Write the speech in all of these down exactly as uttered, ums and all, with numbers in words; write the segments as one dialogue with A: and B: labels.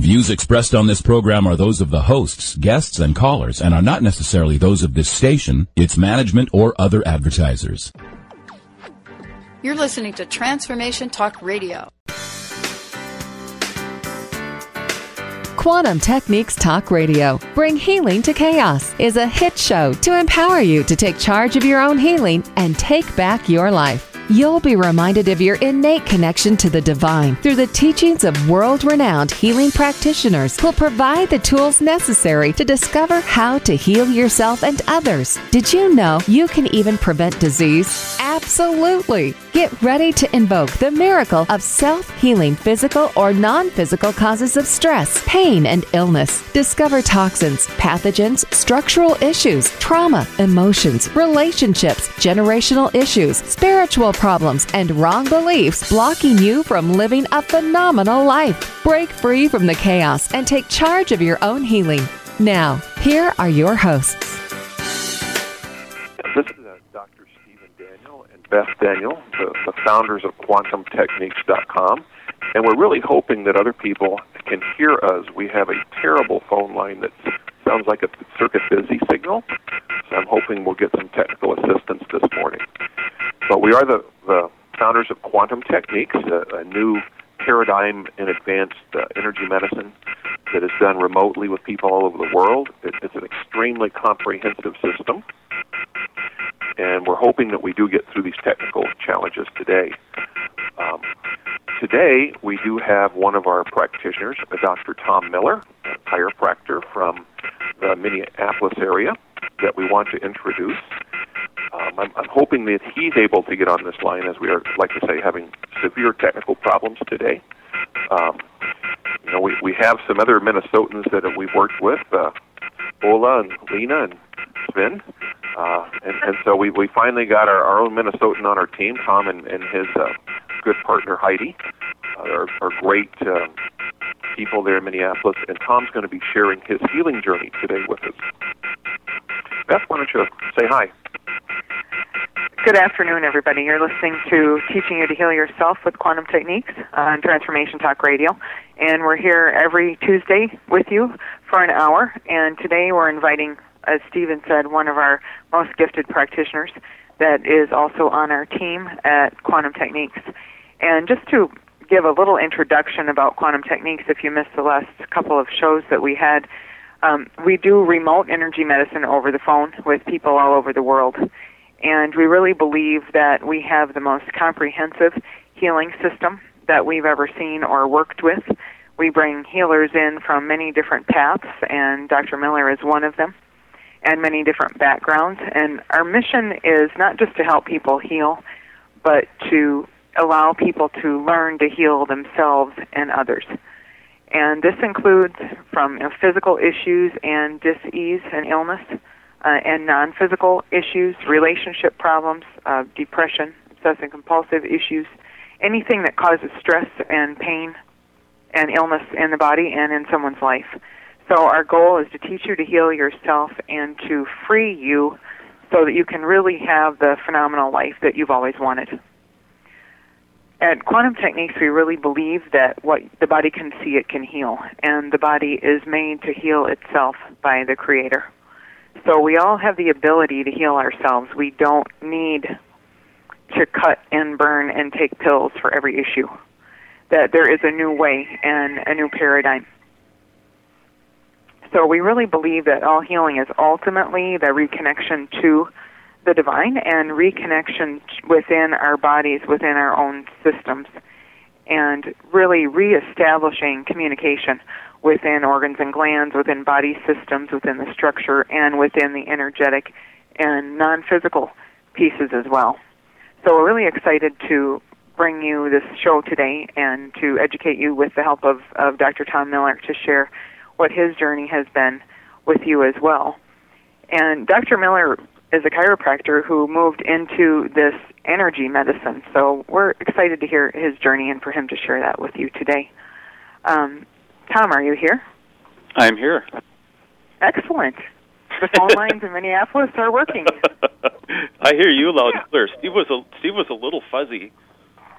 A: views expressed on this program are those of the hosts, guests, and callers, and are not necessarily those of this station, its management, or other advertisers.
B: You're listening to Transformation Talk Radio.
C: Quantum Techniques Talk Radio, Bring Healing to Chaos, is a hit show to empower you to take charge of your own healing and take back your life. You'll be reminded of your innate connection to the divine through the teachings of world-renowned healing practitioners who'll provide the tools necessary to discover how to heal yourself and others. Did you know you can even prevent disease? Absolutely! Get ready to invoke the miracle of self-healing physical or non-physical causes of stress, pain, and illness. Discover toxins, pathogens, structural issues, trauma, emotions, relationships, generational issues, spiritual problems, and wrong beliefs blocking you from living a phenomenal life. Break free from the chaos and take charge of your own healing. Now, here are your hosts.
D: This is uh, Doctor Stephen Daniel and Beth Daniel, the, the founders of Quantum Techniques dot com, and we're really hoping that other people can hear us. We have a terrible phone line that sounds like a circuit busy signal, so I'm hoping we'll get some technical assistance this morning. But we are the, the founders of Quantum Techniques, a, a new paradigm in advanced uh, energy medicine that is done remotely with people all over the world. It, it's an extremely comprehensive system, and we're hoping that we do get through these technical challenges today. Um, today, we do have one of our practitioners, Doctor Tom Miller, a chiropractor from the Minneapolis area, that we want to introduce. Um, I'm, I'm hoping that he's able to get on this line, as we are, like to say, having severe technical problems today. Um, you know, we, we have some other Minnesotans that we've worked with, uh, Ola and Lena and Sven, uh, and, and so we, we finally got our, our own Minnesotan on our team, Tom and, and his uh, good partner Heidi, uh, are, are great uh, people there in Minneapolis, and Tom's going to be sharing his healing journey today with us. Beth, why don't you say hi?
E: Good afternoon, everybody. You're listening to Teaching You to Heal Yourself with Quantum Techniques on Transformation Talk Radio, and we're here every Tuesday with you for an hour, and today we're inviting, as Stephen said, one of our most gifted practitioners that is also on our team at Quantum Techniques. And just to give a little introduction about Quantum Techniques, if you missed the last couple of shows that we had, um, we do remote energy medicine over the phone with people all over the world. And we really believe that we have the most comprehensive healing system that we've ever seen or worked with. We bring healers in from many different paths, and Doctor Miller is one of them, and many different backgrounds. And our mission is not just to help people heal, but to allow people to learn to heal themselves and others. And this includes from you know, physical issues and dis-ease and illness, Uh, and non-physical issues, relationship problems, uh, depression, obsessive-compulsive issues, anything that causes stress and pain and illness in the body and in someone's life. So our goal is to teach you to heal yourself and to free you so that you can really have the phenomenal life that you've always wanted. At Quantum Techniques, we really believe that what the body can see, it can heal, and the body is made to heal itself by the Creator. So we all have the ability to heal ourselves. We don't need to cut and burn and take pills for every issue. That there is a new way and a new paradigm. So we really believe that all healing is ultimately the reconnection to the divine and reconnection within our bodies, within our own systems, and really reestablishing communication within organs and glands, within body systems, within the structure, and within the energetic and non-physical pieces as well. So we're really excited to bring you this show today and to educate you with the help of, of Doctor Tom Miller to share what his journey has been with you as well. And Doctor Miller is a chiropractor who moved into this energy medicine, so we're excited to hear his journey and for him to share that with you today. Um, Tom, are you here?
F: I'm here.
E: Excellent. The phone lines in Minneapolis are working.
F: I hear you loud and clear. Steve was a Steve was a little fuzzy.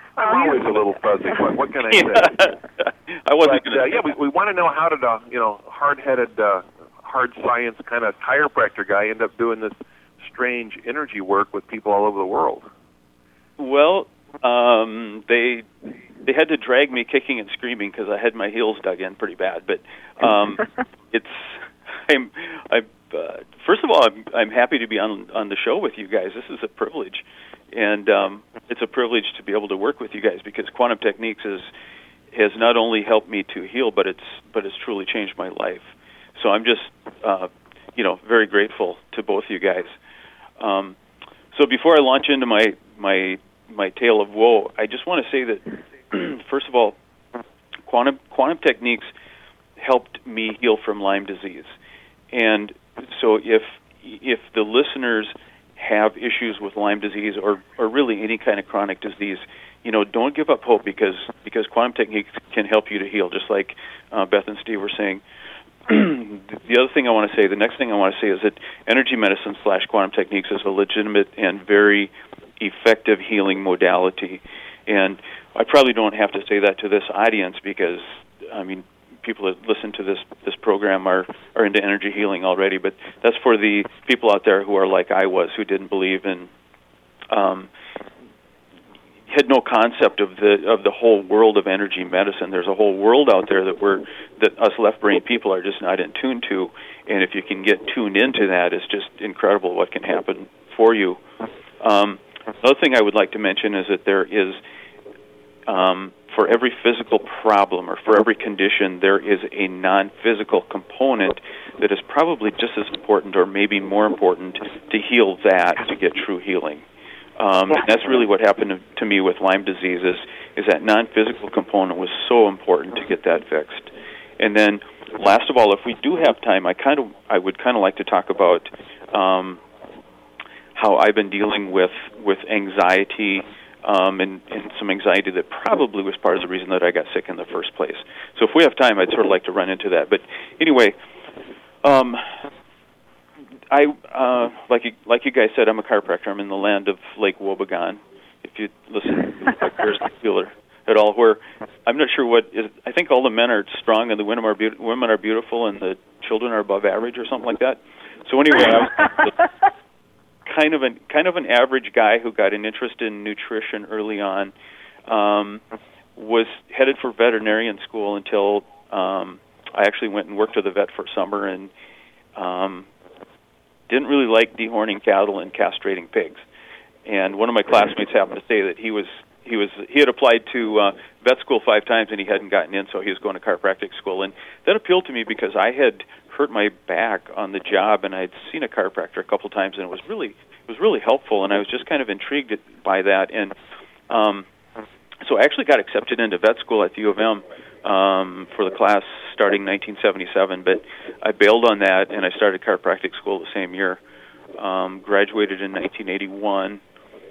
D: I'm always a little fuzzy. What, what can I say?
F: I wasn't
D: but, uh, yeah, we, we want to know how did a you know hard-headed, uh, hard science kind of chiropractor guy end up doing this strange energy work with people all over the world?
F: Well, um, they they had to drag me kicking and screaming because I had my heels dug in pretty bad. But um, it's I'm I uh, first of all I'm I'm happy to be on on the show with you guys. This is a privilege. And um, it's a privilege to be able to work with you guys because Quantum Techniques is, has not only helped me to heal, but it's but it's truly changed my life. So I'm just, uh, you know, very grateful to both you guys. Um, so before I launch into my my my tale of woe, I just want to say that first of all, Quantum Quantum Techniques helped me heal from Lyme disease, and so if if the listeners have issues with Lyme disease or, or really any kind of chronic disease, you know, don't give up hope because because Quantum Techniques can help you to heal, just like uh, Beth and Steve were saying. The other thing I want to say, the next thing I want to say is that energy medicine slash Quantum Techniques is a legitimate and very effective healing modality. And I probably don't have to say that to this audience because, I mean, people that listen to this this program are, are into energy healing already, but that's for the people out there who are like I was, who didn't believe in, um, had no concept of the of the whole world of energy medicine. There's a whole world out there that we're that us left brain people are just not in tune to, and if you can get tuned into that, it's just incredible what can happen for you. Um, another thing I would like to mention is that there is. Um, For every physical problem or for every condition, there is a non-physical component that is probably just as important or maybe more important to heal that, to get true healing. Um, and that's really what happened to, to me with Lyme disease is, is that non-physical component was so important to get that fixed. And then last of all, if we do have time, I kind of I would kind of like to talk about um, how I've been dealing with, with anxiety Um, and, and some anxiety that probably was part of the reason that I got sick in the first place. So if we have time, I'd sort of like to run into that. But anyway, um, I uh, like you, like you guys said, I'm a chiropractor. I'm in the land of Lake Wobegon. If you listen to Bears Mueller at all, where I'm not sure what is. I think all the men are strong and the women are be- women are beautiful and the children are above average or something like that. So anyway, I was. Kind of an kind of an average guy who got an interest in nutrition early on, um, was headed for veterinarian school until um, I actually went and worked with a vet for summer and um, didn't really like dehorning cattle and castrating pigs. And one of my classmates happened to say that he was he was he had applied to uh, vet school five times and he hadn't gotten in, so he was going to chiropractic school. And that appealed to me because I had hurt my back on the job, and I'd seen a chiropractor a couple times, and it was really it was really helpful, and I was just kind of intrigued by that. And um, so I actually got accepted into vet school at the U of M um, for the class starting nineteen seventy-seven, but I bailed on that, and I started chiropractic school the same year. Um, graduated in nineteen eighty-one.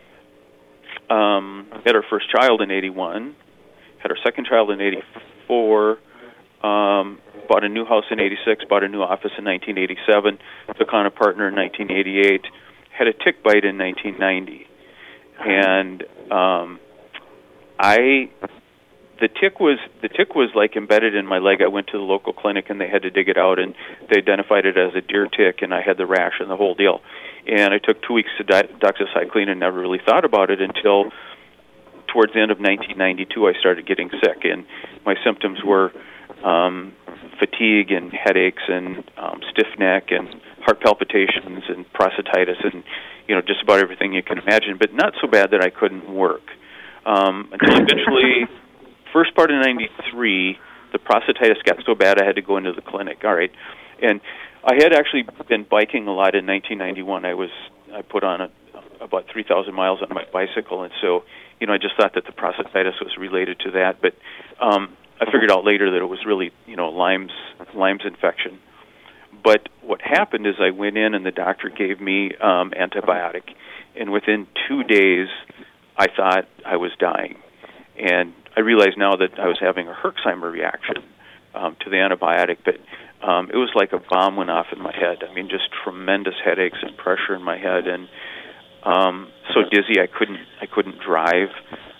F: Um, had our first child in eighty-one. Had our second child in eighty-four. Um, bought a new house in eighty-six, bought a new office in nineteen eighty-seven, took on a partner in nineteen eighty-eight, had a tick bite in nineteen ninety. And um, I, the tick was the tick was like embedded in my leg. I went to the local clinic and they had to dig it out, and they identified it as a deer tick, and I had the rash and the whole deal. And I took two weeks to di- doxycycline and never really thought about it until towards the end of nineteen ninety-two I started getting sick, and my symptoms were Um, fatigue and headaches and um, stiff neck and heart palpitations and prostatitis and, you know, just about everything you can imagine, but not so bad that I couldn't work. Um, until eventually, first part of ninety-three, the prostatitis got so bad I had to go into the clinic. All right. And I had actually been biking a lot in nineteen ninety-one. I was, I put on a, about three thousand miles on my bicycle, and so, you know, I just thought that the prostatitis was related to that, but um, I figured out later that it was really, you know, Lyme's Lyme's infection. But what happened is I went in and the doctor gave me um, antibiotic, and within two days I thought I was dying. And I realize now that I was having a Herxheimer reaction um, to the antibiotic, but um, it was like a bomb went off in my head. I mean, just tremendous headaches and pressure in my head, and um, so dizzy I couldn't I couldn't drive.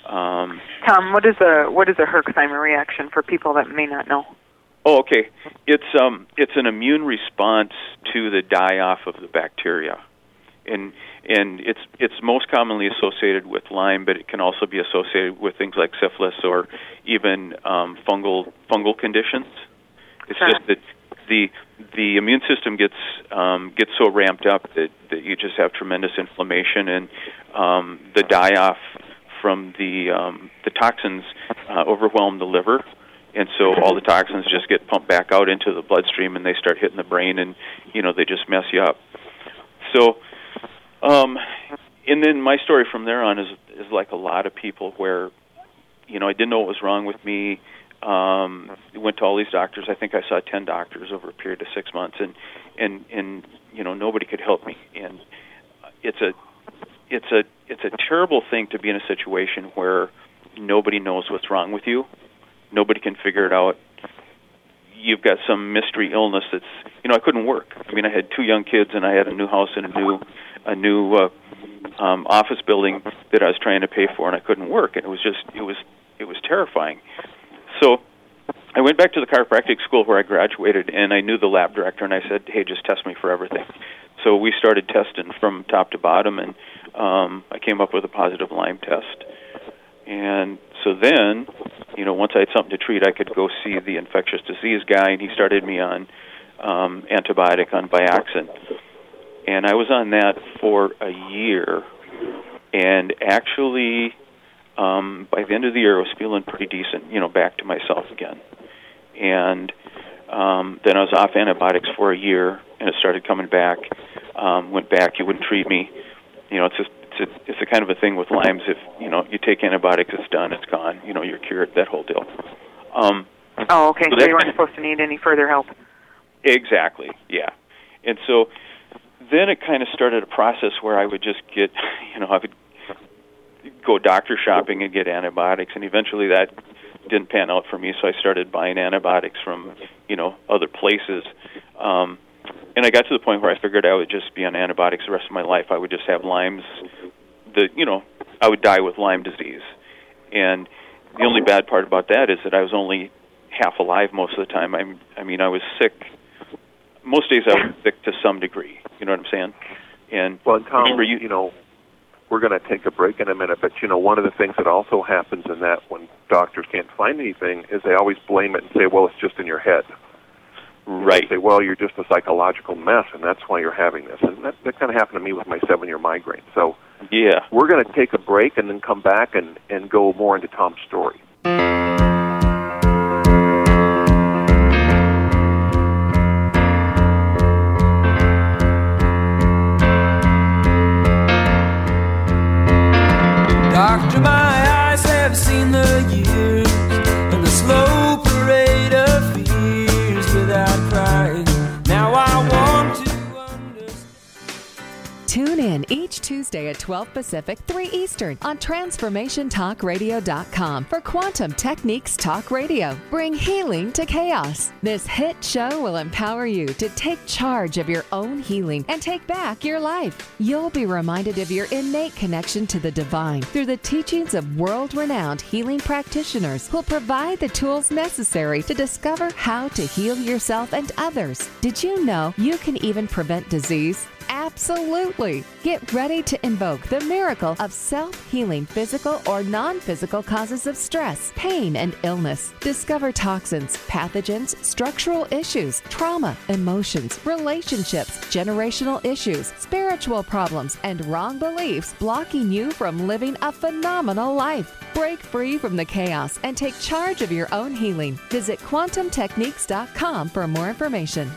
F: Um,
E: Tom, what is a what is a Herxheimer reaction for people that may not know?
F: Oh, okay. It's um, it's an immune response to the die-off of the bacteria, and and it's it's most commonly associated with Lyme, but it can also be associated with things like syphilis or even um, fungal fungal conditions. It's
E: Sure.
F: just that the the immune system gets um, gets so ramped up that, that you just have tremendous inflammation, and um, the die-off from the um, the toxins uh, overwhelm the liver. And so all the toxins just get pumped back out into the bloodstream, and they start hitting the brain, and, you know, they just mess you up. So, um, and then my story from there on is is like a lot of people where, you know, I didn't know what was wrong with me. Um, went to all these doctors. I think I saw ten doctors over a period of six months, and, and, and you know, nobody could help me. And it's a it's a it's a terrible thing to be in a situation where nobody knows what's wrong with you. Nobody can figure it out. You've got some mystery illness that's, you know, I couldn't work. I mean, I had two young kids, and I had a new house and a new, a new uh, um, office building that I was trying to pay for, and I couldn't work. And it was just, it was, it was terrifying. So I went back to the chiropractic school where I graduated, and I knew the lab director, and I said, hey, just test me for everything. So we started testing from top to bottom, and um, I came up with a positive Lyme test. And so then, you know, once I had something to treat, I could go see the infectious disease guy, and he started me on um, antibiotic, on Bioxin. And I was on that for a year, and actually, um, by the end of the year, I was feeling pretty decent, you know, back to myself again. And um, then I was off antibiotics for a year, and it started coming back. Um, went back, you wouldn't treat me. You know, it's just, it's a, it's a kind of a thing with Lyme's. If, you know, you take antibiotics, it's done, it's gone. You know, you're cured, that whole deal. Um,
E: oh, okay, so,
F: so
E: you weren't supposed to need any further help.
F: Exactly, yeah. And so then it kind of started a process where I would just get, you know, I would go doctor shopping and get antibiotics, and eventually that didn't pan out for me, so I started buying antibiotics from, you know, other places. Um, and I got to the point where I figured I would just be on antibiotics the rest of my life. I would just have Lyme's, the, you know, I would die with Lyme disease. And the only bad part about that is that I was only half alive most of the time. I, I mean, I was sick. Most days I was sick to some degree. You know what I'm saying? And
D: well, and Tom,
F: remember you,
D: you know, we're going to take a break in a minute, but, you know, one of the things that also happens in that when doctors can't find anything is they always blame it and say, well, it's just in your head.
F: Right.
D: They say, well, you're just a psychological mess, and that's why you're having this. And that, that kind of happened to me with my seven-year migraine. So
F: yeah,
D: we're going to take a break and then come back and, and go more into Tom's story.
G: Doctor, my eyes have seen the years and the slow parade of fears without crying. Now I want to understand.
C: Tune in each Tuesday at twelve Pacific, three Eastern on Transformation Talk Radio dot com for Quantum Techniques Talk Radio. Bring healing to chaos. This hit show will empower you to take charge of your own healing and take back your life. You'll be reminded of your innate connection to the divine through the teachings of world-renowned healing practitioners who'll provide the tools necessary to discover how to heal yourself and others. Did you know you can even prevent disease? Absolutely. Get ready to invoke the miracle of self-healing physical or non-physical causes of stress, pain, and illness. Discover toxins, pathogens, structural issues, trauma, emotions, relationships, generational issues, spiritual problems, and wrong beliefs blocking you from living a phenomenal life. Break free from the chaos and take charge of your own healing. Visit Quantum Techniques dot com for more information.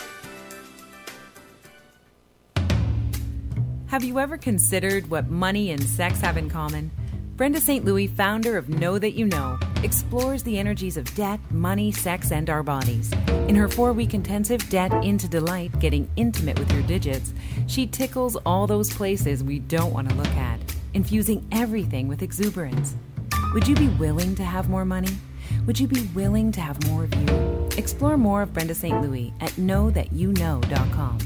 H: Have you ever considered what money and sex have in common? Brenda Saint Louis, founder of Know That You Know, explores the energies of debt, money, sex, and our bodies. In her four-week intensive Debt into Delight, Getting Intimate with Your Digits, she tickles all those places we don't want to look at, infusing everything with exuberance. Would you be willing to have more money? Would you be willing to have more of you? Explore more of Brenda Saint Louis at know that you know dot com.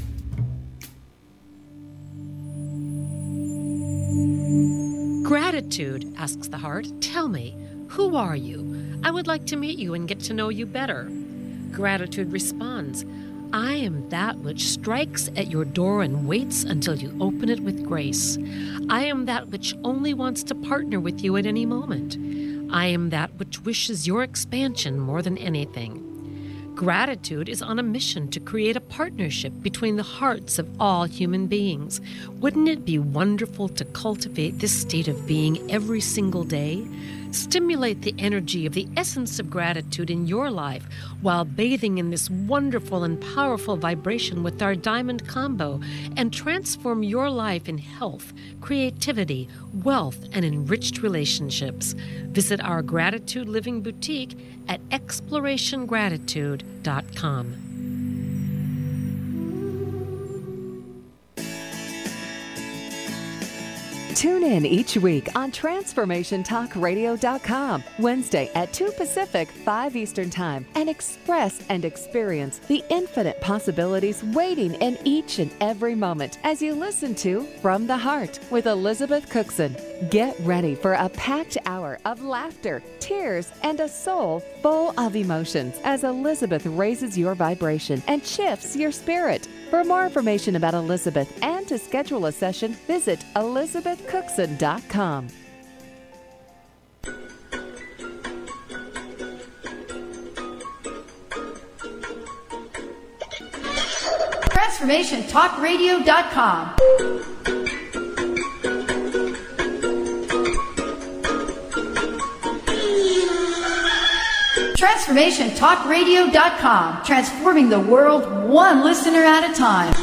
I: Gratitude, asks the heart. Tell me, who are you? I would like to meet you and get to know you better. Gratitude responds, I am that which strikes at your door and waits until you open it with grace. I am that which only wants to partner with you at any moment. I am that which wishes your expansion more than anything. Gratitude is on a mission to create a partnership between the hearts of all human beings. Wouldn't it be wonderful to cultivate this state of being every single day? Stimulate the energy of the essence of gratitude in your life while bathing in this wonderful and powerful vibration with our Diamond Combo, and transform your life in health, creativity, wealth, and enriched relationships. Visit our Gratitude Living Boutique at exploration gratitude dot com.
C: Tune in each week on transformation talk radio dot com, Wednesday at two Pacific, five Eastern Time, and express and experience the infinite possibilities waiting in each and every moment as you listen to From the Heart with Elizabeth Cookson. Get ready for a packed hour of laughter, tears, and a soul full of emotions as Elizabeth raises your vibration and shifts your spirit. For more information about Elizabeth and to schedule a session, visit elizabeth cookson dot com.
B: transformation talk radio dot com. transformation talk radio dot com, transforming the world one listener at a time.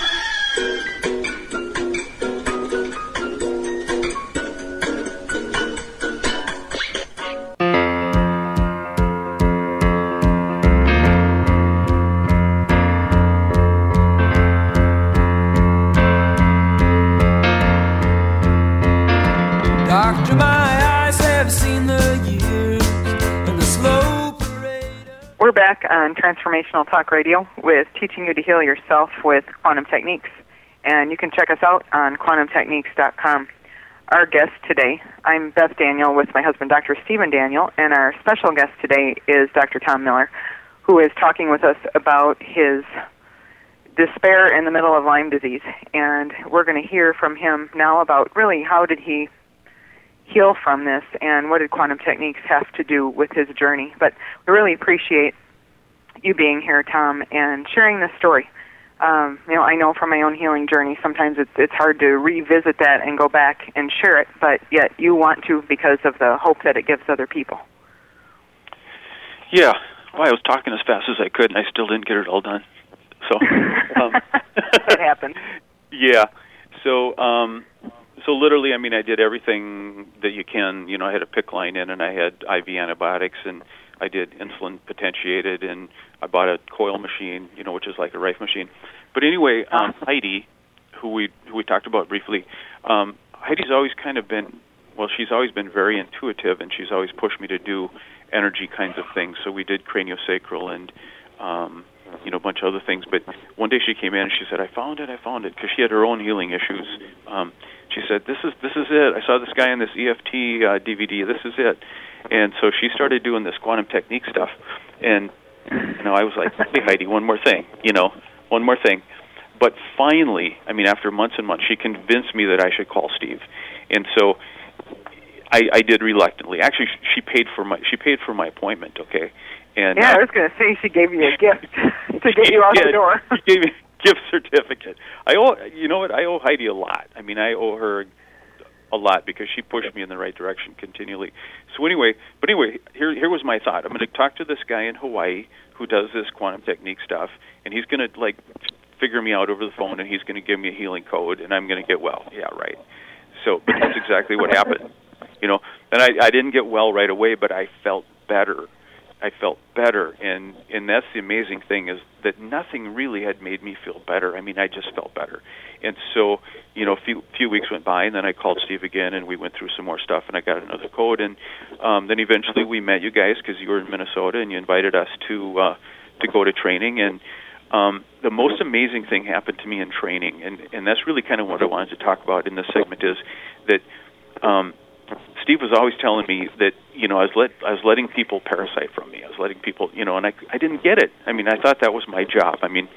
G: Doctor, my eyes have seen the years and the slow parade.
E: We're back on Transformational Talk Radio with Teaching You to Heal Yourself with Quantum Techniques. And you can check us out on quantum techniques dot com. Our guest today, I'm Beth Daniel with my husband, Doctor Stephen Daniel, and our special guest today is Doctor Tom Miller, who is talking with us about his despair in the middle of Lyme disease. And we're going to hear from him now about really how did he heal from this, and what did quantum techniques have to do with his journey. But we really appreciate you being here, Tom, and sharing this story. Um, you know, I know from my own healing journey, sometimes it's it's hard to revisit that and go back and share it, but yet you want to because of the hope that it gives other people.
F: Yeah, well, I was talking as fast as I could, and I still didn't get it all done. So um,
E: it happened.
F: Yeah. So. Um, So literally, I mean, I did everything that you can. You know, I had a P I C C line in, and I had I V antibiotics, and I did insulin potentiated, and I bought a coil machine, you know, which is like a Rife machine. But anyway, um, Heidi, who we who we talked about briefly, um, Heidi's always kind of been, well, she's always been very intuitive, and she's always pushed me to do energy kinds of things. So we did craniosacral and, um, you know, a bunch of other things. But one day she came in and she said, I found it, I found it, because she had her own healing issues. Um, she said, this is this is it. I saw this guy in this E F T uh, D V D. This is it. And so she started doing this quantum technique stuff. And, you know, I was like, hey, Heidi, one more thing, you know, one more thing. But finally, I mean, after months and months, she convinced me that I should call Steve. And so I, I did reluctantly. Actually, she paid for my she paid for my appointment, okay? And
E: yeah,
F: uh,
E: I was going to say she gave you a gift to get you out
F: yeah,
E: the door.
F: She gave me a gift certificate. I owe, you know what? I owe Heidi a lot. I mean, I owe her a lot because she pushed me in the right direction continually. So anyway, but anyway, here here was my thought. I'm going to talk to this guy in Hawaii who does this quantum technique stuff, and he's going to like figure me out over the phone, and he's going to give me a healing code, and I'm going to get well. Yeah, right. So, but that's exactly what happened. You know, and I, I didn't get well right away, but I felt better. I felt better, and, and that's the amazing thing is that nothing really had made me feel better. I mean, I just felt better. And so, you know, a few, few weeks went by, and then I called Steve again, and we went through some more stuff, and I got another code. And um, then eventually we met you guys because you were in Minnesota, and you invited us to uh, to go to training. And um, the most amazing thing happened to me in training, and, and that's really kind of what I wanted to talk about in this segment is that um, Steve was always telling me that, you know, I was let I was letting people parasite from me. I was letting people, you know, and I I didn't get it. I mean, I thought that was my job. I mean,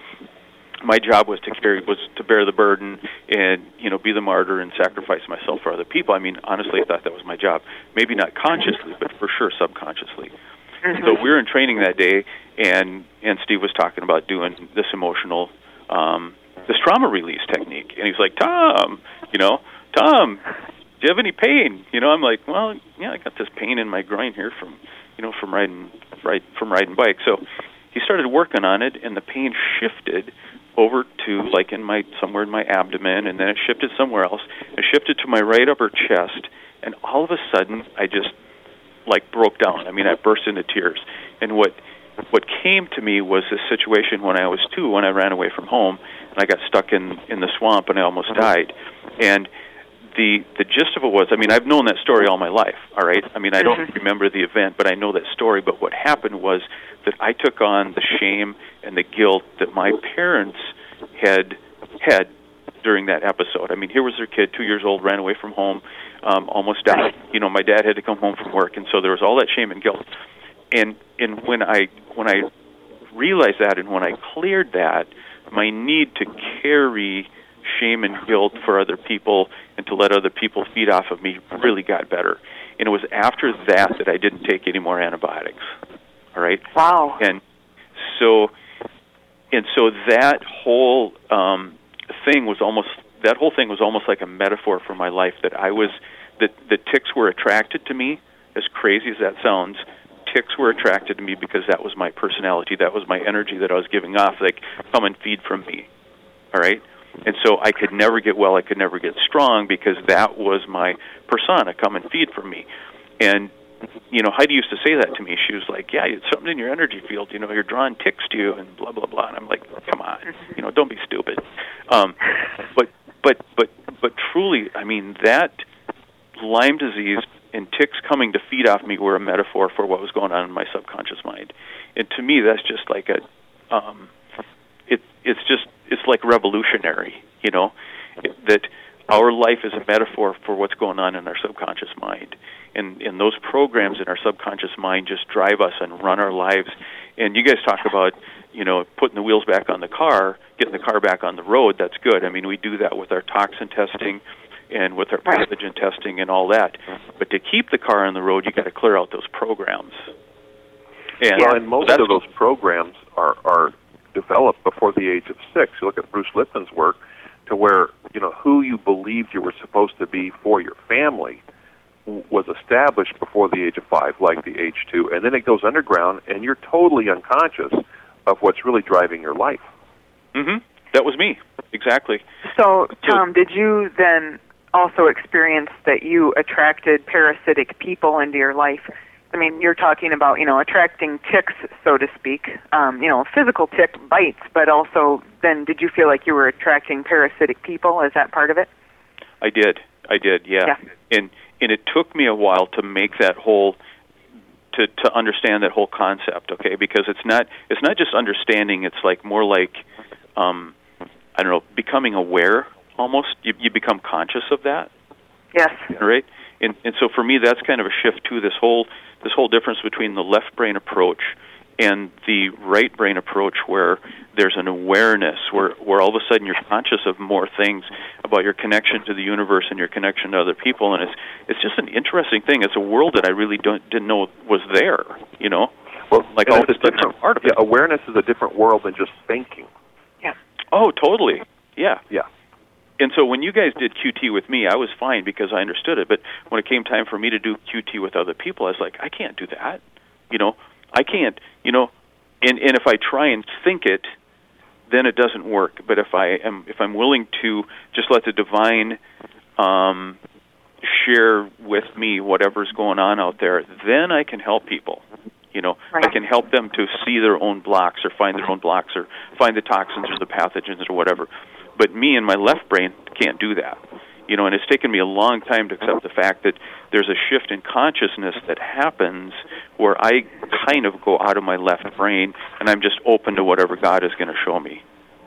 F: my job was to carry was to bear the burden and, you know, be the martyr and sacrifice myself for other people. I mean, honestly, I thought that was my job. Maybe not consciously, but for sure subconsciously. Mm-hmm. So we were in training that day, and and Steve was talking about doing this emotional, um, this trauma release technique, and he's like, Tom, you know, Tom, do you have any pain? You know, I'm like, well, yeah, I got this pain in my groin here from, you know, from riding, ride, from riding bike. So he started working on it, and the pain shifted over to like in my somewhere in my abdomen, and then it shifted somewhere else. It shifted to my right upper chest, and all of a sudden, I just like broke down. I mean, I burst into tears. And what what came to me was this situation when I was two, when I ran away from home, and I got stuck in in the swamp, and I almost died. And the the gist of it was, I mean, I've known that story all my life, all right? I mean, I don't remember the event, but I know that story. But what happened was that I took on the shame and the guilt that my parents had had during that episode. I mean, here was their kid, two years old, ran away from home, um, almost died. You know, my dad had to come home from work, and so there was all that shame and guilt. And and when I when I realized that, and when I cleared that, my need to carry shame and guilt for other people and to let other people feed off of me really got better. And it was after that that I didn't take any more antibiotics. All right?
E: Wow.
F: And so and so that whole um, thing was almost that whole thing was almost like a metaphor for my life, that I was that the ticks were attracted to me, as crazy as that sounds. Ticks were attracted to me because that was my personality, that was my energy that I was giving off, like, come and feed from me. All right? And so I could never get well, I could never get strong, because that was my persona, come and feed from me. And, you know, Heidi used to say that to me. She was like, yeah, it's something in your energy field, you know, you're drawing ticks to you and blah, blah, blah. And I'm like, come on, you know, don't be stupid. Um, but, but, but, but truly, I mean, that Lyme disease and ticks coming to feed off me were a metaphor for what was going on in my subconscious mind. And to me, that's just like a, um, it, it's just, it's like revolutionary, you know, it, that our life is a metaphor for what's going on in our subconscious mind. And, and those programs in our subconscious mind just drive us and run our lives. And you guys talk about, you know, putting the wheels back on the car, getting the car back on the road. That's good. I mean, we do that with our toxin testing and with our pathogen testing and all that. But to keep the car on the road, you got to clear out those programs.
D: And, well, and most of those programs are, are developed before the age of six. You look at Bruce Lipton's work, to where, you know, who you believed you were supposed to be for your family was established before the age of five, like the age two, and then it goes underground, and you're totally unconscious of what's really driving your life.
F: Mm-hmm. That was me, exactly.
E: So, Tom, did you then also experience that you attracted parasitic people into your life? I mean, you're talking about, you know, attracting ticks, so to speak. Um, you know, physical tick bites, but also then did you feel like you were attracting parasitic people? Is that part of it?
F: I did. I did, yeah. yeah. And and it took me a while to make that whole, to, to understand that whole concept, okay? Because it's not it's not just understanding, it's like more like, um, I don't know, becoming aware almost. You, you become conscious of that.
E: Yes.
F: Right? And and so for me, that's kind of a shift too, this whole this whole difference between the left brain approach and the right brain approach, where there's an awareness, where, where all of a sudden you're conscious of more things about your connection to the universe and your connection to other people, and it's it's just an interesting thing. It's a world that I really don't didn't know was there, you know?
D: Well,
F: like all this
D: different
F: part of
D: yeah,
F: it.
D: Awareness is a different world than just thinking.
E: Yeah.
F: Oh, totally. Yeah.
D: Yeah.
F: And so when you guys did Q T with me, I was fine because I understood it. But when it came time for me to do Q T with other people, I was like, I can't do that. You know, I can't, you know, and, and if I try and think it, then it doesn't work. But if I am, if I'm willing to just let the divine um, share with me whatever's going on out there, then I can help people. You know, right. I can help them to see their own blocks or find their own blocks or find the toxins or the pathogens or whatever. But me and my left brain can't do that. You know, and it's taken me a long time to accept the fact that there's a shift in consciousness that happens where I kind of go out of my left brain and I'm just open to whatever God is going to show me,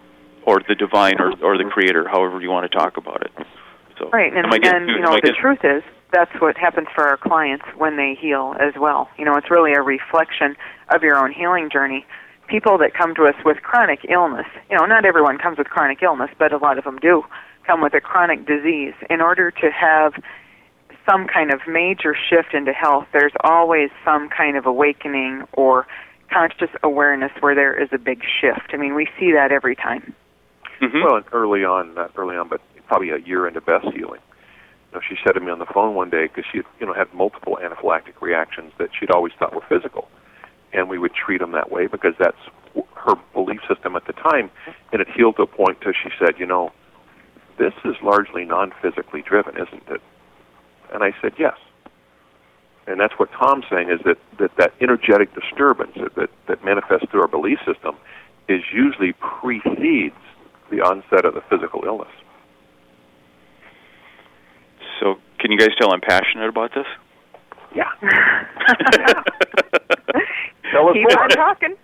F: or the divine, or, or the Creator, however you want to talk about it. So,
E: right, and, and too, you know, the truth is, that's what happens for our clients when they heal as well. You know, it's really a reflection of your own healing journey. People that come to us with chronic illness, you know, not everyone comes with chronic illness, but a lot of them do come with a chronic disease. In order to have some kind of major shift into health, there's always some kind of awakening or conscious awareness where there is a big shift. I mean, we see that every time.
D: Mm-hmm. Well, and early on, not early on, but probably a year into Beth's healing, you know, she said to me on the phone one day, because she had, you know, had multiple anaphylactic reactions that she'd always thought were physical, and we would treat them that way because that's her belief system at the time, and it healed to a point till she said, you know, this is largely non-physically driven, isn't it? And I said, yes. And that's what Tom's saying, is that that, that energetic disturbance that, that manifests through our belief system is usually precedes the onset of the physical illness.
F: So can you guys tell I'm passionate about this?
E: Yeah.
D: Tell us
E: Keep
D: more.
E: on talking.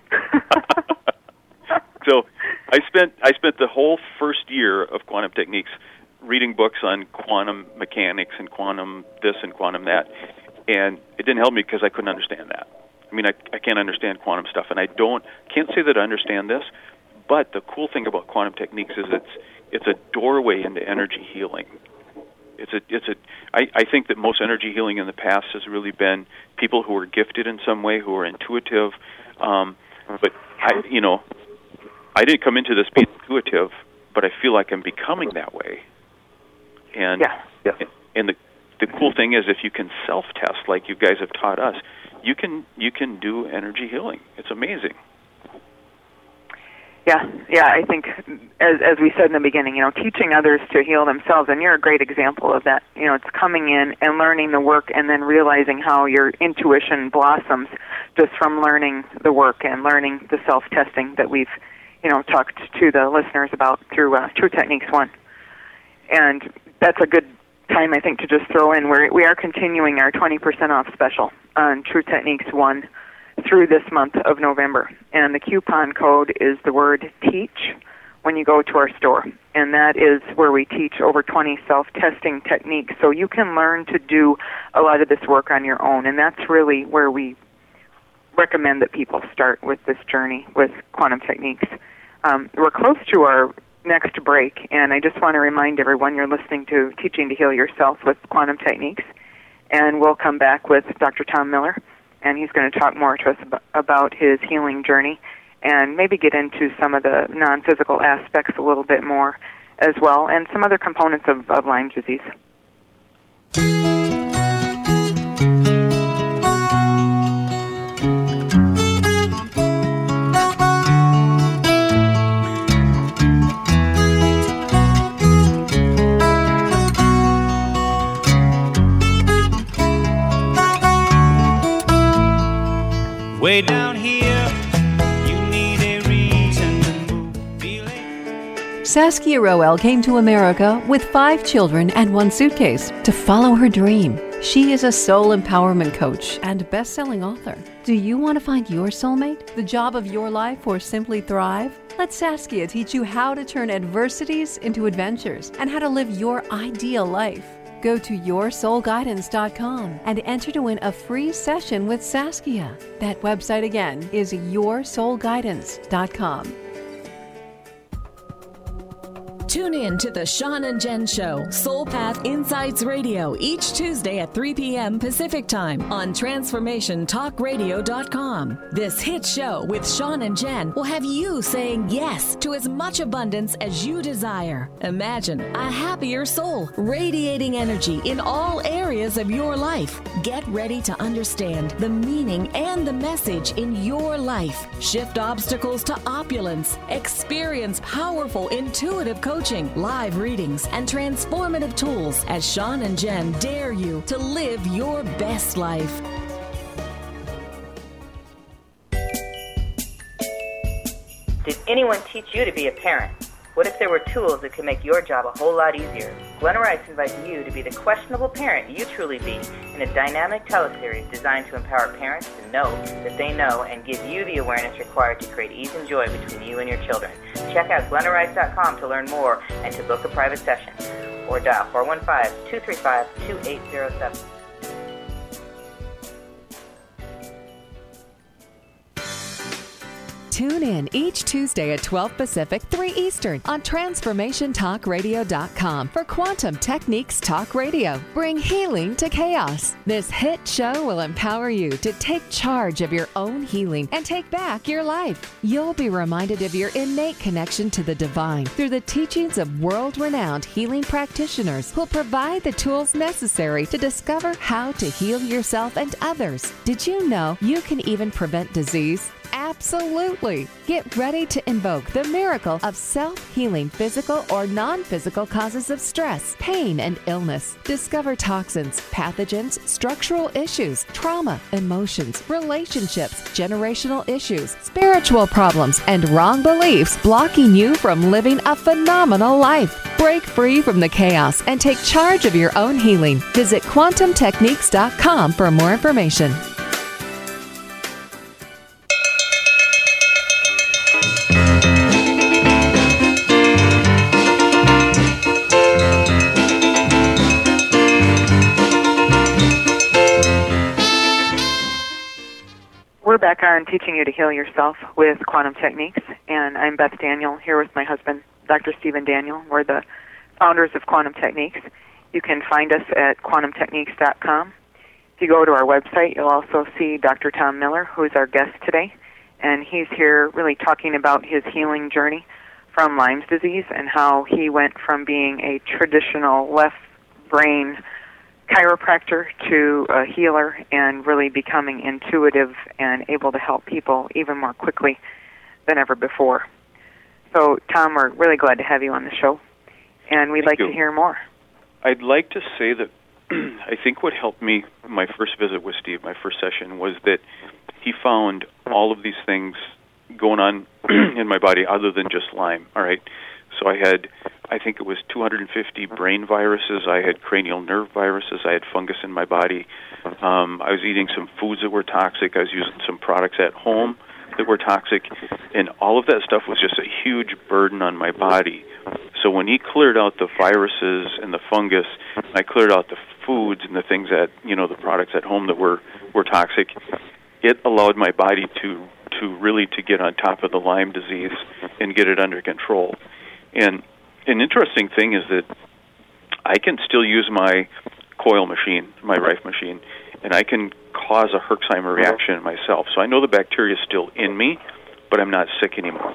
F: So I spent I spent the whole first year of Quantum Techniques reading books on quantum mechanics and quantum this and quantum that, and it didn't help me because I couldn't understand that. I mean, I, I can't understand quantum stuff, and I don't can't say that I understand this, but the cool thing about Quantum Techniques is it's it's a doorway into energy healing. It's a it's a I, I think that most energy healing in the past has really been people who are gifted in some way, who are intuitive, um, but I you know. I didn't come into this being intuitive, but I feel like I'm becoming that way. And
E: yeah.
D: Yeah.
F: and the the cool thing is, if you can self-test like you guys have taught us, you can you can do energy healing. It's amazing.
E: Yeah, yeah. I think, as as we said in the beginning, you know, teaching others to heal themselves, and you're a great example of that. You know, it's coming in and learning the work, and then realizing how your intuition blossoms just from learning the work and learning the self-testing that we've, you know, talked to the listeners about through uh, True Techniques One. And that's a good time, I think, to just throw in. We're, we are continuing our twenty percent off special on True Techniques One through this month of November. And the coupon code is the word TEACH when you go to our store. And that is where we teach over twenty self-testing techniques. So you can learn to do a lot of this work on your own. And that's really where we recommend that people start with this journey with Quantum Techniques. Um, we're close to our next break, and I just want to remind everyone you're listening to Teaching to Heal Yourself with Quantum Techniques, and we'll come back with Doctor Tom Miller, and he's going to talk more to us ab- about his healing journey and maybe get into some of the non-physical aspects a little bit more as well, and some other components of, of Lyme disease.
G: Way down here, you need a reason to move. Feeling.
C: Saskia Roel came to America with five children and one suitcase to follow her dream. She is a soul empowerment coach and best-selling author. Do you want to find your soulmate, the job of your life, or simply thrive? Let Saskia teach you how to turn adversities into adventures and how to live your ideal life. Go to your soul guidance dot com and enter to win a free session with Saskia. That website again is your soul guidance dot com.
J: Tune in to the Sean and Jen Show, Soul Path Insights Radio, each Tuesday at three p.m. Pacific Time on transformation talk radio dot com. This hit show with Sean and Jen will have you saying yes to as much abundance as you desire. Imagine a happier soul, radiating energy in all areas of your life. Get ready to understand the meaning and the message in your life. Shift obstacles to opulence. Experience powerful, intuitive coaching, live readings, and transformative tools as Sean and Jen dare you to live your best life.
K: Did anyone teach you to be a parent? What if there were tools that could make your job a whole lot easier? Glenna Rice invites you to be the questionable parent you truly be in a dynamic teleseries designed to empower parents to know that they know and give you the awareness required to create ease and joy between you and your children. Check out glenna rice dot com to learn more and to book a private session. or dial four one five, two three five, two eight zero seven.
C: Tune in each Tuesday at twelve Pacific, three Eastern on Transformation Talk Radio dot com for Quantum Techniques Talk Radio. Bring healing to chaos. This hit show will empower you to take charge of your own healing and take back your life. You'll be reminded of your innate connection to the divine through the teachings of world-renowned healing practitioners who'll provide the tools necessary to discover how to heal yourself and others. Did you know you can even prevent disease? Absolutely. Get ready to invoke the miracle of self-healing physical or non-physical causes of stress, pain, and illness. Discover toxins, pathogens, structural issues, trauma, emotions, relationships, generational issues, spiritual problems, and wrong beliefs blocking you from living a phenomenal life. Break free from the chaos and take charge of your own healing. Visit Quantum Techniques dot com for more information.
E: We're back on Teaching You to Heal Yourself with Quantum Techniques, and I'm Beth Daniel here with my husband, Doctor Stephen Daniel. We're the founders of Quantum Techniques. You can find us at Quantum Techniques dot com. If you go to our website, you'll also see Doctor Tom Miller, who is our guest today, and he's here really talking about his healing journey from Lyme's disease and how he went from being a traditional left brain chiropractor to a healer and really becoming intuitive and able to help people even more quickly than ever before. So, Tom, we're really glad to have you on the show, and we'd
F: Thank
E: like
F: you.
E: to hear more.
F: I'd like to say that I think what helped me my first visit with Steve, my first session, was that he found all of these things going on in my body other than just Lyme, all right? So I had, I think it was two hundred fifty brain viruses. I had cranial nerve viruses. I had fungus in my body. Um, I was eating some foods that were toxic. I was using some products at home that were toxic. And all of that stuff was just a huge burden on my body. So when he cleared out the viruses and the fungus, I cleared out the foods and the things that, you know, the products at home that were, were toxic, it allowed my body to, to really to get on top of the Lyme disease and get it under control. And an interesting thing is that I can still use my coil machine, my Rife machine, and I can cause a Herxheimer reaction in myself. So I know the bacteria is still in me, but I'm not sick anymore.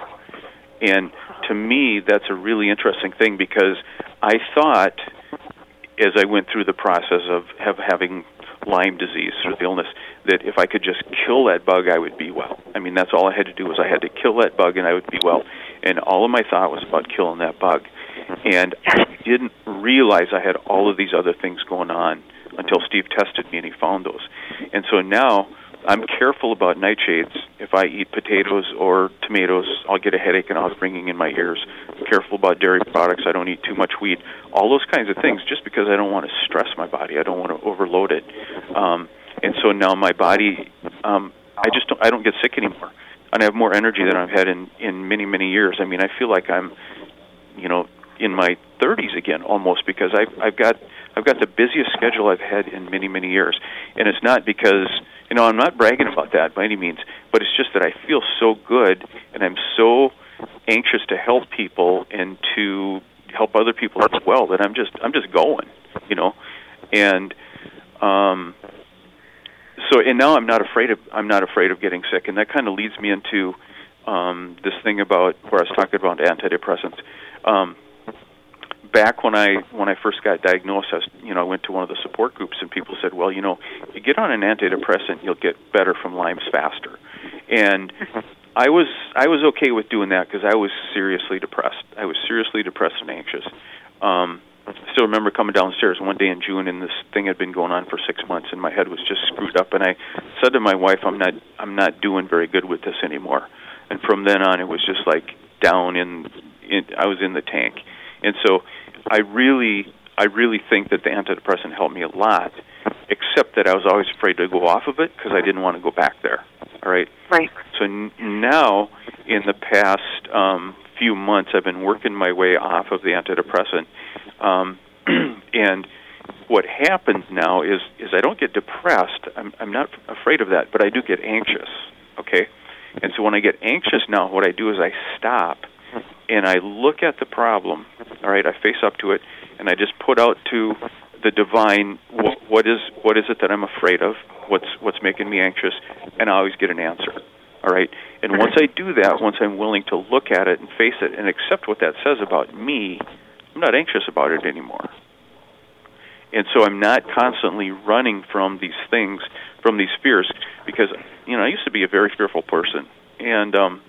F: And to me, that's a really interesting thing because I thought, as I went through the process of have, having Lyme disease or the illness, that if I could just kill that bug, I would be well. I mean, that's all I had to do was I had to kill that bug and I would be well. And all of my thought was about killing that bug. And I didn't realize I had all of these other things going on until Steve tested me and he found those. And so now I'm careful about nightshades. If I eat potatoes or tomatoes, I'll get a headache and I'll have ringing in my ears. I'm careful about dairy products. I don't eat too much wheat. All those kinds of things just because I don't want to stress my body. I don't want to overload it. Um, and so now my body, um, I just don't, I don't get sick anymore. And I have more energy than I've had in, in many, many years. I mean, I feel like I'm, you know, in my thirties again almost because I've, I've got I've got the busiest schedule I've had in many, many years. And it's not because, you know, I'm not bragging about that by any means, but it's just that I feel so good and I'm so anxious to help people and to help other people as well that I'm just I'm just going, you know. And um so and now I'm not afraid of I'm not afraid of getting sick, and that kind of leads me into um this thing about where I was talking about antidepressants. Um Back when I when I first got diagnosed, I was, you know, I went to one of the support groups, and people said, "Well, you know, you get on an antidepressant, you'll get better from Lyme's faster." And I was I was okay with doing that because I was seriously depressed. I was seriously depressed and anxious. Um, I still remember coming downstairs one day in June, and this thing had been going on for six months, and my head was just screwed up. And I said to my wife, "I'm not I'm not doing very good with this anymore." And from then on, it was just like down in, in I was in the tank. And so I really, I really think that the antidepressant helped me a lot, except that I was always afraid to go off of it because I didn't want to go back there. All right?
E: Right.
F: So n- now, in the past um, few months, I've been working my way off of the antidepressant. Um, and what happens now is is I don't get depressed. I'm I'm not afraid of that, but I do get anxious. Okay, and so when I get anxious now, what I do is I stop and I look at the problem. All right, I face up to it, and I just put out to the divine what, what is what is it that I'm afraid of? What's what's making me anxious? And I always get an answer. All right, and once I do that, once I'm willing to look at it and face it and accept what that says about me, I'm not anxious about it anymore. And so I'm not constantly running from these things, from these fears, because, you know, I used to be a very fearful person. And um,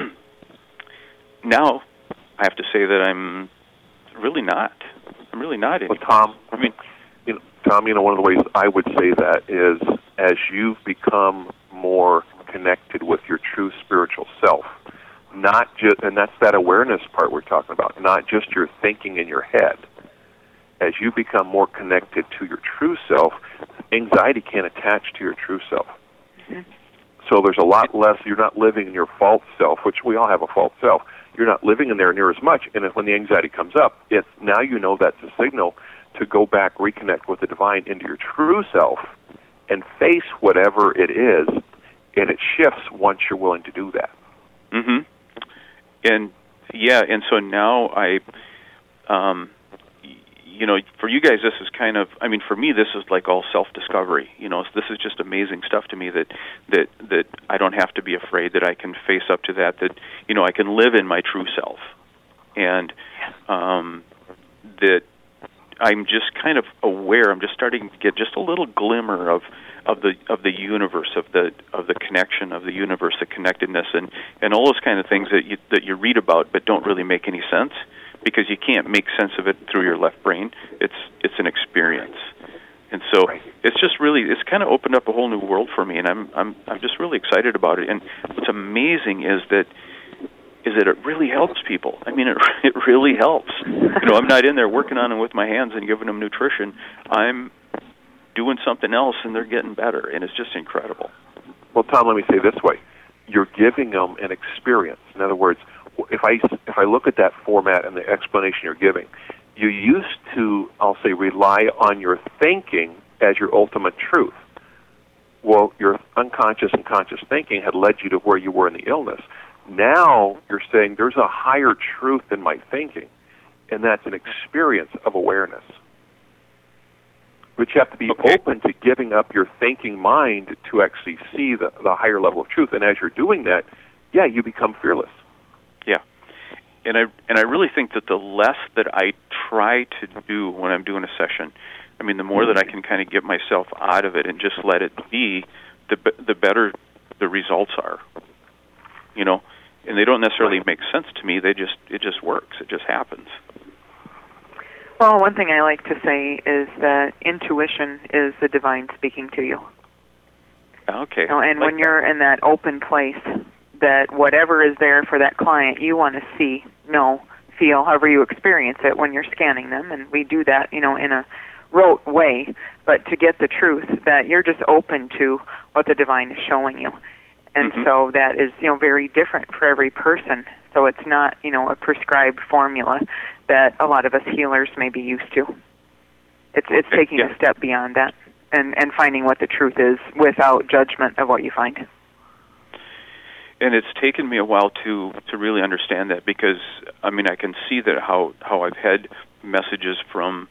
F: now I have to say that I'm really not. I'm really not anymore.
D: Well, Tom,
F: I mean,
D: you know, Tom, you know, one of the ways I would say that is as you've become more connected with your true spiritual self, not just, and that's that awareness part we're talking about, not just your thinking in your head. As you become more connected to your true self, anxiety can't attach to your true self. Mm-hmm. So there's a lot less, you're not living in your false self, which we all have a false self. You're not living in there near as much, and if, when the anxiety comes up, it's now you know that's a signal to go back, reconnect with the divine into your true self, and face whatever it is, and it shifts once you're willing to do that.
F: Mm-hmm. And, yeah, and so now I... Um, you know, for you guys, this is kind of, I mean, for me, this is like all self-discovery. You know, this is just amazing stuff to me that, that, that I don't have to be afraid, that I can face up to that, that, you know, I can live in my true self. And um, that I'm just kind of aware, I'm just starting to get just a little glimmer of, of the of the universe, of the of the connection of the universe, the connectedness, and, and all those kind of things that you, that you read about but don't really make any sense, because you can't make sense of it through your left brain. It's it's an experience, and so right. it's just really it's kind of opened up a whole new world for me, and I'm I'm I'm just really excited about it. And what's amazing is that is that it really helps people. I mean, it it really helps. You know, I'm not in there working on them with my hands and giving them nutrition. I'm doing something else, and they're getting better, and it's just incredible.
D: Well, Tom, let me say it this way: you're giving them an experience. In other words, if I if I look at that format and the explanation you're giving, you used to, I'll say, rely on your thinking as your ultimate truth. Well, your unconscious and conscious thinking had led you to where you were in the illness. Now you're saying there's a higher truth in my thinking, and that's an experience of awareness. But you have to be
F: okay.
D: open to giving up your thinking mind to actually see the, the higher level of truth. And as you're doing that, yeah, you become fearless.
F: Yeah, and I and I really think that the less that I try to do when I'm doing a session, I mean, the more that I can kind of get myself out of it and just let it be, the the better the results are. You know, and they don't necessarily make sense to me. They just it just works. It just happens.
E: Well, one thing I like to say is that intuition is the divine speaking to you.
F: Okay.
E: You know, and
F: like
E: when you're in that open place, that whatever is there for that client, you want to see, know, feel, however you experience it when you're scanning them. And we do that, you know, in a rote way, but to get the truth, that you're just open to what the divine is showing you. And mm-hmm. so that is, you know, very different for every person. So it's not, you know, a prescribed formula that a lot of us healers may be used to. It's it's
F: okay.
E: taking
F: yeah.
E: a step beyond that and, and finding what the truth is without judgment of what you find.
F: And it's taken me a while to, to really understand that, because, I mean, I can see that how, how I've had messages from,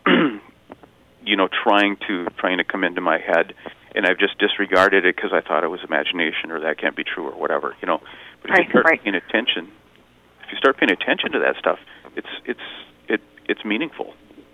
F: you know, trying to trying to come into my head, and I've just disregarded it because I thought it was imagination or that can't be true or whatever, you know. But if
E: right,
F: you start
E: right.
F: paying attention, if you start paying attention to that stuff, it's it's it it's meaningful.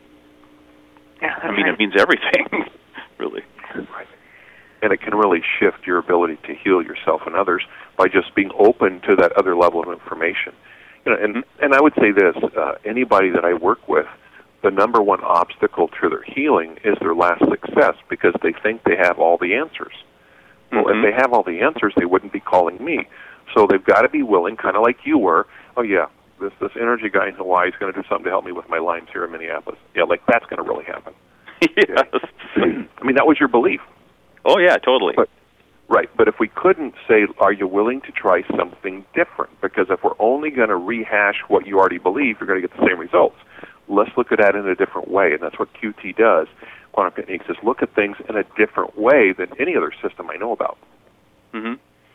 E: Yeah, that's
F: I mean,
E: right.
F: it means everything, really.
D: Right. And it can really shift your ability to heal yourself and others by just being open to that other level of information. You know, and and I would say this: uh, anybody that I work with, the number one obstacle to their healing is their last success, because they think they have all the answers. Well,
F: mm-hmm.
D: if they have all the answers, they wouldn't be calling me. So they've got to be willing, kind of like you were. Oh yeah, this this energy guy in Hawaii is going to do something to help me with my Lyme's here in Minneapolis. Yeah, like that's going to really happen.
F: Yes.
D: I mean, that was your belief.
F: Oh yeah, totally.
D: But, right, but if we couldn't say, are you willing to try something different? Because if we're only going to rehash what you already believe, you're going to get the same results. let's look at that in a different way, and that's what Q T does. Quantum Techniques is look at things in a different way than any other system I know about.
F: Mm-hmm.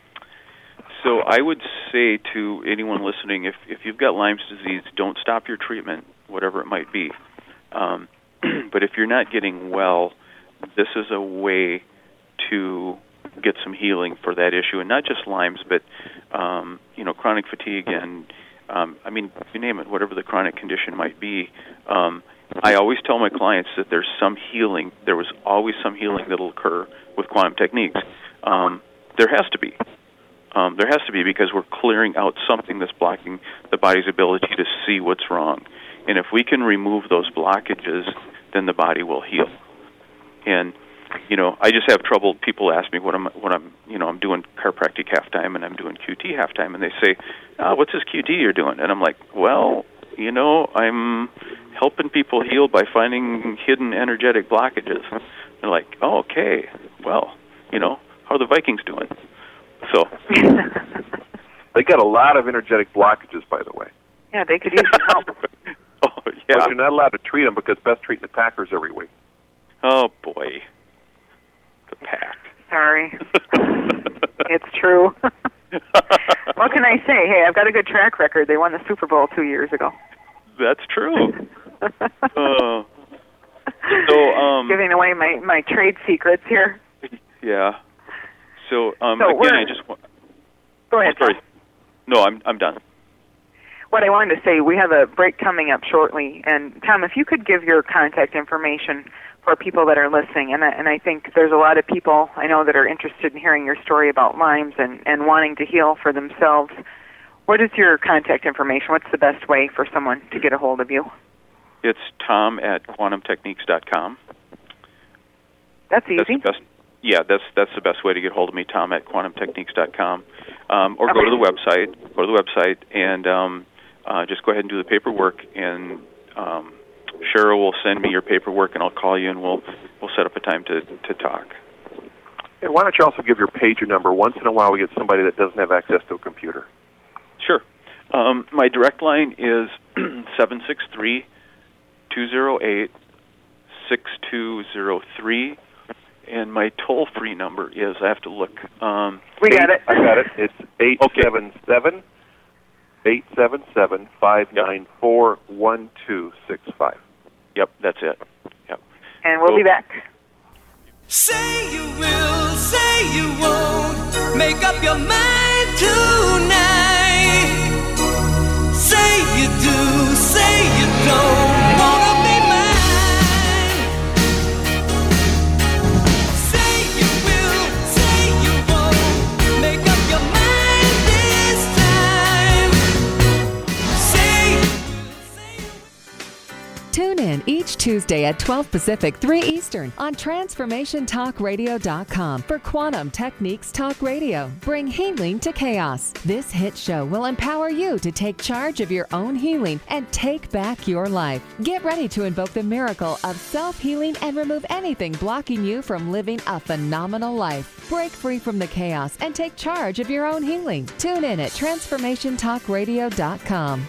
F: So I would say to anyone listening, if, if you've got Lyme's disease, don't stop your treatment, whatever it might be. Um, but if you're not getting well, this is a way to get some healing for that issue, and not just Lyme's, but um, you know, chronic fatigue and um, I mean, you name it, whatever the chronic condition might be. Um, I always tell my clients that there's some healing. There was always some healing that'll occur with quantum techniques. Um, there has to be. Um, there has to be, because we're clearing out something that's blocking the body's ability to see what's wrong. And if we can remove those blockages, then the body will heal. And you know, I just have trouble. People ask me what I'm, what I'm, you know, I'm doing chiropractic half time and I'm doing Q T half time, and they say, oh, "What's this Q T you're doing?" And I'm like, "Well, you know, I'm helping people heal by finding hidden energetic blockages." They're like, "Oh, okay. Well, you know, how are the Vikings doing?" So
D: they got a lot of energetic blockages, by the way.
E: Yeah, they could use some help.
F: Oh, yeah.
D: But you're not allowed to treat them because Beth's treating the Packers every week.
F: Oh boy. The Pack.
E: Sorry. It's true. What can I say? Hey, I've got a good track record. They won the Super Bowl two years ago.
F: That's true. uh, so, um,
E: Giving away my, my trade secrets here.
F: Yeah. So, um,
E: so
F: again, I just want...
E: Go ahead.
F: Oh, sorry. No, I'm I'm done.
E: What I wanted to say, we have a break coming up shortly. And, Tom, if you could give your contact information for people that are listening, and I, and I think there's a lot of people I know that are interested in hearing your story about Lyme's and, and wanting to heal for themselves. What is your contact information? What's the best way for someone to get a hold of you?
F: It's Tom at quantum techniques dot com.
E: That's easy.
F: That's the best, yeah, that's that's the best way to get hold of me, Tom at quantum techniques dot com. Um, or
E: okay.
F: go to the website, go to the website, and um, uh, just go ahead and do the paperwork, and um, Cheryl will send me your paperwork, and I'll call you, and we'll we'll set up a time to, to talk.
D: And why don't you also give your pager number? Once in a while we get somebody that doesn't have access to a computer.
F: Sure. Um, my direct line is seven six three, two zero eight, six two zero three, and my toll-free number is, I have to look. Um,
E: we got it.
D: I got it. It's eight seven seven, eight seven seven, five nine four, one two six five.
F: Yep, that's it. Yep.
E: And we'll so, be back.
G: Say you will, say you won't, make up your mind tonight. Say you do, say you don't wanna be mine. Say you will, say you won't, make up your mind this time. Say you will, say you won't.
C: Tune in each Tuesday at twelve Pacific, three Eastern on Transformation Talk Radio dot com for Quantum Techniques Talk Radio. Bring healing to chaos. This hit show will empower you to take charge of your own healing and take back your life. Get ready to invoke the miracle of self-healing and remove anything blocking you from living a phenomenal life. Break free from the chaos and take charge of your own healing. Tune in at Transformation Talk Radio dot com.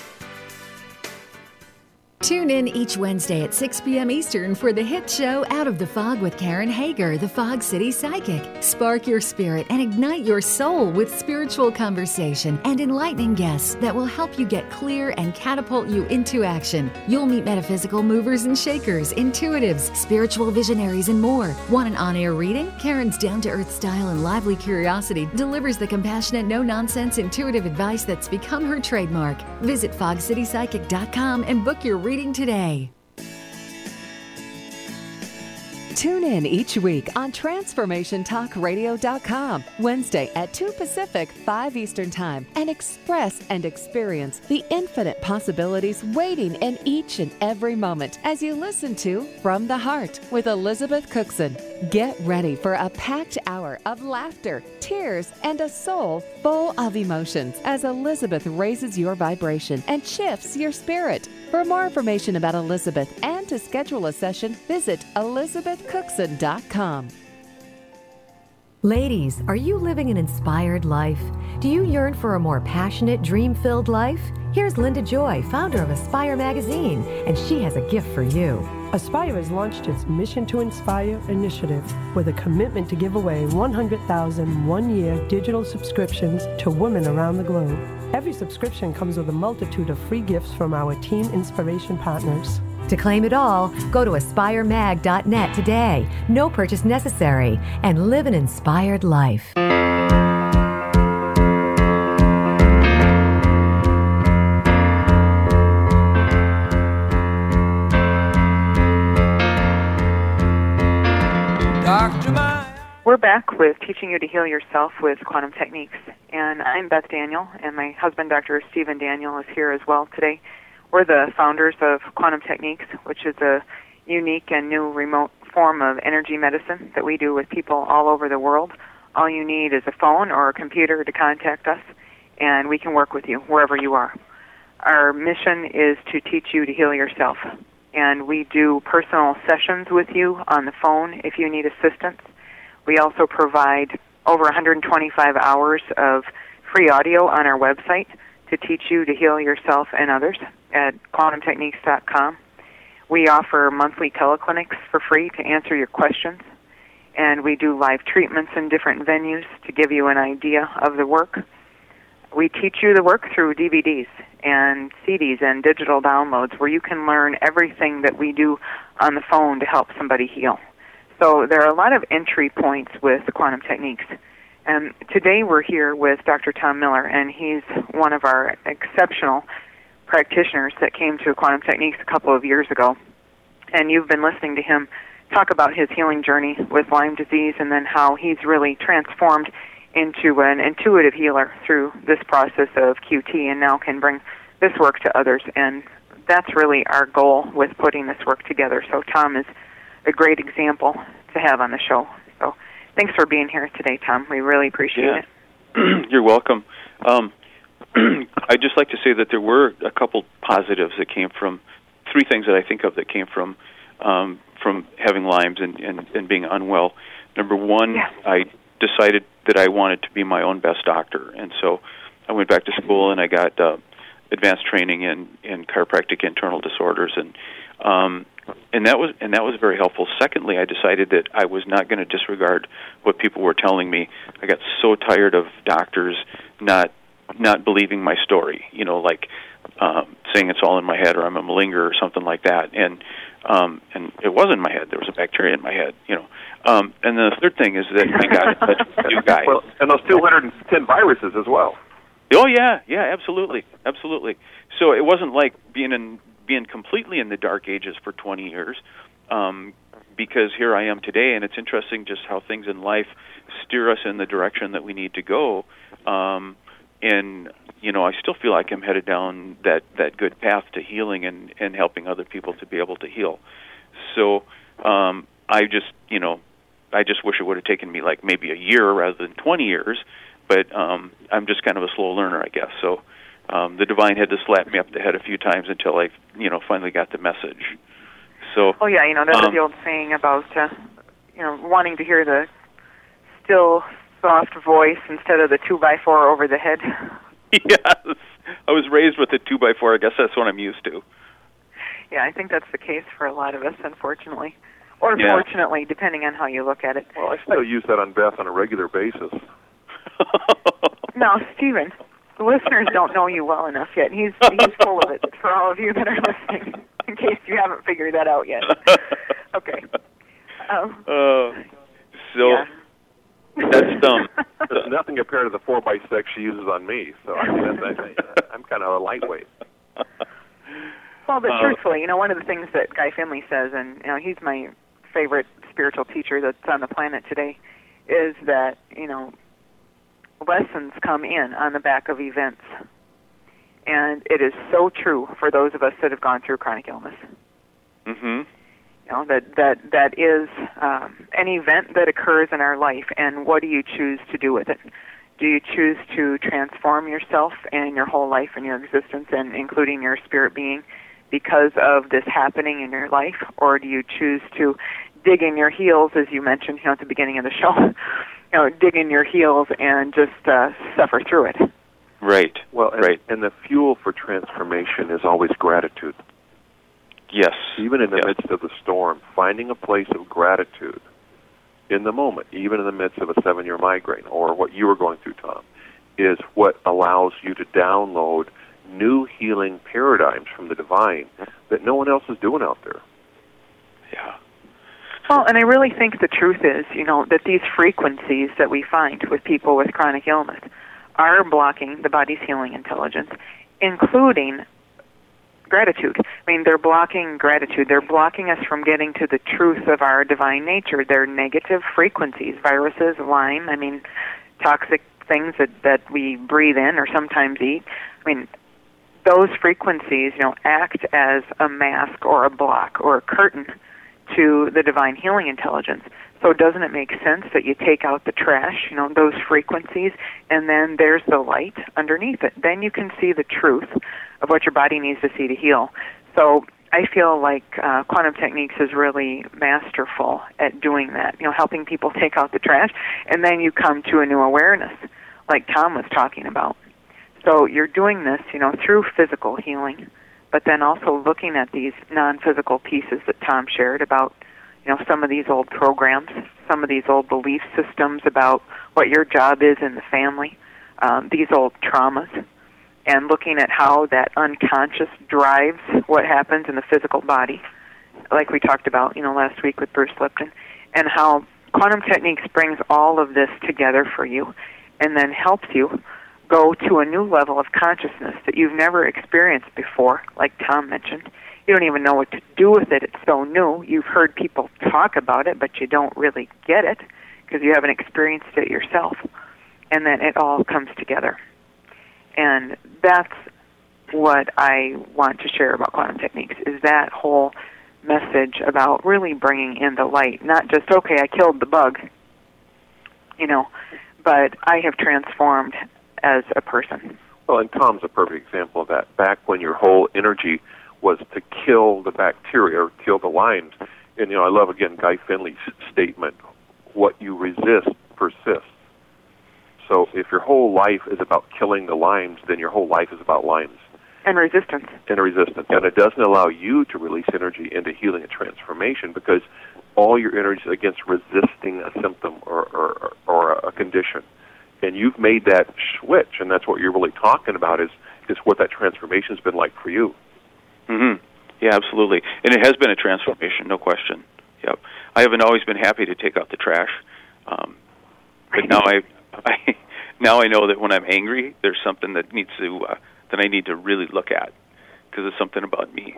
L: Tune in each Wednesday at six p.m. Eastern for the hit show Out of the Fog with Karen Hager, the Fog City Psychic. Spark your spirit and ignite your soul with spiritual conversation and enlightening guests that will help you get clear and catapult you into action. You'll meet metaphysical movers and shakers, intuitives, spiritual visionaries, and more. Want an on-air reading? Karen's down-to-earth style and lively curiosity delivers the compassionate, no-nonsense, intuitive advice that's become her trademark. Visit fog city psychic dot com and book your reading today.
C: Tune in each week on Transformation Talk Radio dot com, Wednesday at two Pacific, five Eastern Time, and express and experience the infinite possibilities waiting in each and every moment as you listen to From the Heart with Elizabeth Cookson. Get ready for a packed hour of laughter, tears, and a soul full of emotions as Elizabeth raises your vibration and shifts your spirit. For more information about Elizabeth and to schedule a session, visit elizabeth cookson dot com.
M: Ladies, are you living an inspired life? Do you yearn for a more passionate, dream-filled life? Here's Linda Joy, founder of Aspire Magazine, and she has a gift for you.
N: Aspire has launched its Mission to Inspire initiative with a commitment to give away one hundred thousand one-year digital subscriptions to women around the globe. Every subscription comes with a multitude of free gifts from our team inspiration partners.
M: To claim it all, go to aspire mag dot net today. No purchase necessary, and live an inspired life.
E: We're back with Teaching You to Heal Yourself with Quantum Techniques, and I'm Beth Daniel, and my husband, Doctor Stephen Daniel, is here as well today. We're the founders of Quantum Techniques, which is a unique and new remote form of energy medicine that we do with people all over the world. All you need is a phone or a computer to contact us, and we can work with you wherever you are. Our mission is to teach you to heal yourself, and we do personal sessions with you on the phone if you need assistance. We also provide over one hundred twenty-five hours of free audio on our website to teach you to heal yourself and others at quantum techniques dot com. We offer monthly teleclinics for free to answer your questions, and we do live treatments in different venues to give you an idea of the work. We teach you the work through D V Ds and C Ds and digital downloads where you can learn everything that we do on the phone to help somebody heal. So there are a lot of entry points with Quantum Techniques. And today we're here with Doctor Tom Miller, and he's one of our exceptional practitioners that came to Quantum Techniques a couple of years ago. And you've been listening to him talk about his healing journey with Lyme disease and then how he's really transformed into an intuitive healer through this process of Q T and now can bring this work to others. And that's really our goal with putting this work together. So Tom is a great example to have on the show. So thanks for being here today, Tom. We really appreciate
F: yeah.
E: it.
F: You're welcome. Um, I'd just like to say that there were a couple positives that came from, three things that I think of that came from um, from having Lyme's and, and, and being unwell. Number one, yeah. I decided that I wanted to be my own best doctor, and so I went back to school and I got uh, advanced training in, in chiropractic internal disorders, and um, and that was and that was very helpful. Secondly, I decided that I was not going to disregard what people were telling me. I got so tired of doctors not not believing my story, you know, like um, saying it's all in my head or I'm a malinger or something like that. And um, and it wasn't in my head. There was a bacteria in my head, you know. Um, and then the third thing is that I got in touch with a new guy.
D: Well, and those two hundred ten viruses as well.
F: Oh, yeah, yeah, absolutely, absolutely. So it wasn't like being in being completely in the dark ages for twenty years, um, because here I am today, and it's interesting just how things in life steer us in the direction that we need to go. Um, and, you know, I still feel like I'm headed down that, that good path to healing and, and helping other people to be able to heal. So um, I just, you know, I just wish it would have taken me like maybe a year rather than twenty years, but um, I'm just kind of a slow learner, I guess. So um, the divine had to slap me up the head a few times until I, you know, finally got the message. So.
E: Oh yeah, you know that's
F: um,
E: the old saying about, uh, you know, wanting to hear the still, soft voice instead of the two by four over the head.
F: Yes, I was raised with a two by four. I guess that's what I'm used to.
E: Yeah, I think that's the case for a lot of us, unfortunately. Or
F: yeah.
E: fortunately, depending on how you look at it.
D: Well, I still use that on Beth on a regular basis.
E: Now, Stephen, the listeners don't know you well enough yet. He's he's full of it for all of you that are listening, in case you haven't figured that out yet. Okay. Um,
F: uh, so
E: yeah.
F: that's dumb.
D: There's nothing compared to the four by six she uses on me. So I mean, that's, I, I'm kind of a lightweight.
E: Well, but
F: uh,
E: truthfully, you know, one of the things that Guy Finley says, and you know, he's my favorite spiritual teacher that's on the planet today, is that, you know, lessons come in on the back of events. And it is so true for those of us that have gone through chronic illness.
F: Mm-hmm.
E: You know, that, that, that is um, an event that occurs in our life, and what do you choose to do with it? Do you choose to transform yourself and your whole life and your existence, and including your spirit being, because of this happening in your life, or do you choose to dig in your heels, as you mentioned, you know, at the beginning of the show, you know, dig in your heels and just uh, suffer through it.
F: Right.
D: Well, and,
F: right.
D: and the fuel for transformation is always gratitude.
F: Yes.
D: Even in the
F: yes.
D: midst of the storm, finding a place of gratitude in the moment, even in the midst of a seven-year migraine or what you were going through, Tom, is what allows you to download new healing paradigms from the divine that no one else is doing out there.
F: Yeah.
E: Well, and I really think the truth is, you know, that these frequencies that we find with people with chronic illness are blocking the body's healing intelligence, including gratitude. I mean, they're blocking gratitude. They're blocking us from getting to the truth of our divine nature. They're negative frequencies, viruses, Lyme, I mean, toxic things that, that we breathe in or sometimes eat. I mean, those frequencies, you know, act as a mask or a block or a curtain to the divine healing intelligence. So doesn't it make sense that you take out the trash, you know, those frequencies, and then there's the light underneath it? Then you can see the truth of what your body needs to see to heal. So I feel like uh, Quantum Techniques is really masterful at doing that, you know, helping people take out the trash, and then you come to a new awareness, like Tom was talking about. So you're doing this, you know, through physical healing, but then also looking at these non-physical pieces that Tom shared about, you know, some of these old programs, some of these old belief systems about what your job is in the family, um, these old traumas, and looking at how that unconscious drives what happens in the physical body, like we talked about, you know, last week with Bruce Lipton, and how Quantum Techniques brings all of this together for you and then helps you go to a new level of consciousness that you've never experienced before, like Tom mentioned. You don't even know what to do with it. It's so new. You've heard people talk about it, but you don't really get it because you haven't experienced it yourself. And then it all comes together. And that's what I want to share about Quantum Techniques, is that whole message about really bringing in the light, not just, okay, I killed the bug, you know, but I have transformed as a person.
D: Well, and Tom's a perfect example of that. Back when your whole energy was to kill the bacteria or kill the Lymes. And, you know, I love, again, Guy Finley's statement, what you resist persists. So if your whole life is about killing the Lymes, then your whole life is about Lymes.
E: And resistance.
D: And resistance. And it doesn't allow you to release energy into healing and transformation because all your energy is against resisting a symptom or, or, or a condition. And you've made that switch, and that's what you're really talking about is, is what that transformation has been like for you.
F: Mm-hmm. Yeah, absolutely. And it has been a transformation, no question. Yep. I haven't always been happy to take out the trash, um, but now I, I now I know that when I'm angry, there's something that needs to uh, that I need to really look at because it's something about me.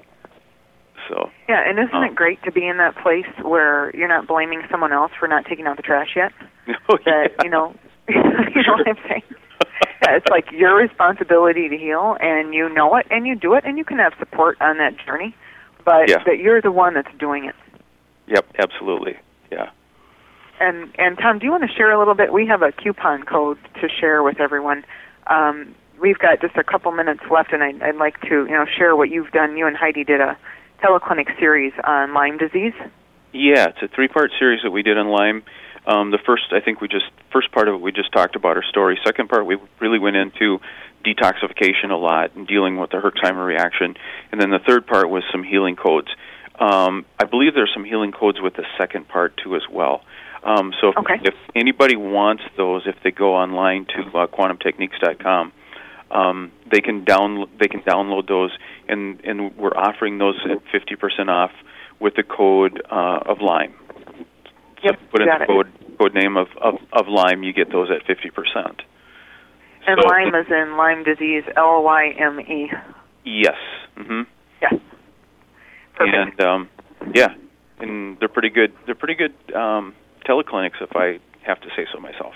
F: So
E: yeah, and isn't
F: um,
E: it great to be in that place where you're not blaming someone else for not taking out the trash yet?
F: Oh,
E: that
F: yeah.
E: you know, you know what I'm saying? Yeah, it's like your responsibility to heal, and you know it, and you do it, and you can have support on that journey, but
F: yeah.
E: that you're the one that's doing it.
F: Yep, absolutely. Yeah.
E: And and Tom, do you want to share a little bit? We have a coupon code to share with everyone. Um, we've got just a couple minutes left, and I'd, I'd like to you know share what you've done. You and Heidi did a teleclinic series on Lyme disease.
F: Yeah, it's a three-part series that we did on Lyme. Um, the first, I think we just, first part of it we just talked about our story. Second part, we really went into detoxification a lot and dealing with the Herxheimer reaction. And then the third part was some healing codes. Um, I believe there's some healing codes with the second part, too, as well. Um, so if,
E: okay.
F: if anybody wants those, if they go online to uh, quantum techniques dot com, um, they can download they can download those, and, and we're offering those at fifty percent off with the code uh, of Lyme.
E: Yep,
F: so put in the
E: it.
F: code code name of, of, of Lyme, you get those at fifty percent.
E: And
F: so,
E: Lyme is in Lyme disease, L Y M E.
F: Yes. Mm-hmm.
E: Yes. Perfect.
F: And um, yeah, and they're pretty good. They're pretty good um, teleclinics, if I have to say so myself.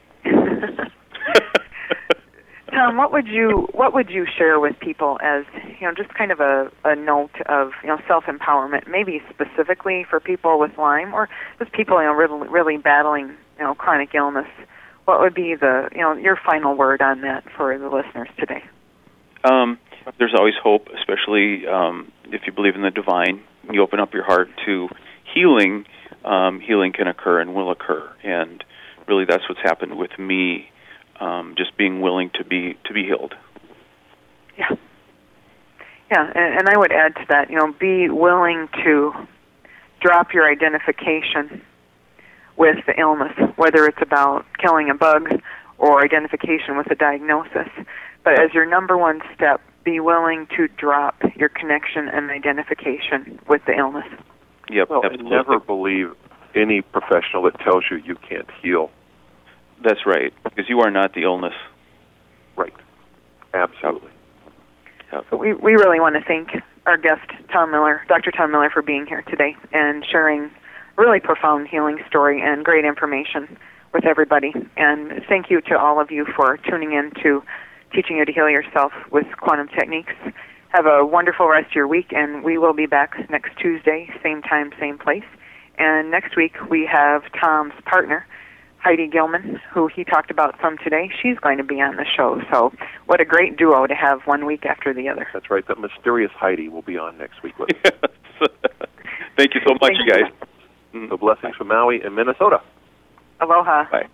E: Tom, what would you what would you share with people as you know, just kind of a, a note of you know self empowerment, maybe specifically for people with Lyme or just people you know really, really battling you know chronic illness? What would be the you know your final word on that for the listeners today?
F: Um, there's always hope, especially um, if you believe in the divine. You open up your heart to healing. Um, healing can occur and will occur, and really that's what's happened with me, um, just being willing to be to be healed.
E: Yeah. Yeah, and, and I would add to that, you know, be willing to drop your identification with the illness, whether it's about killing a bug or identification with a diagnosis. But as your number one step, be willing to drop your connection and identification with the illness.
F: Yep,
D: well,
F: absolutely.
D: And never believe any professional that tells you you can't heal.
F: That's right, because you are not the illness.
D: Right. Absolutely.
F: Yep.
E: So we, we really want to thank our guest, Tom Miller, Doctor Tom Miller, for being here today and sharing a really profound healing story and great information with everybody. And thank you to all of you for tuning in to Teaching You to Heal Yourself with Quantum Techniques. Have a wonderful rest of your week, and we will be back next Tuesday, same time, same place. And next week we have Tom's partner, Heidi Gilman, who he talked about some today. She's going to be on the show. So what a great duo to have one week after the other.
D: That's right. That mysterious Heidi will be on next week with us.
F: Yes. Thank you so much,
E: Thank
F: you guys.
E: You.
D: So blessings from Maui and Minnesota.
E: Aloha.
F: Bye.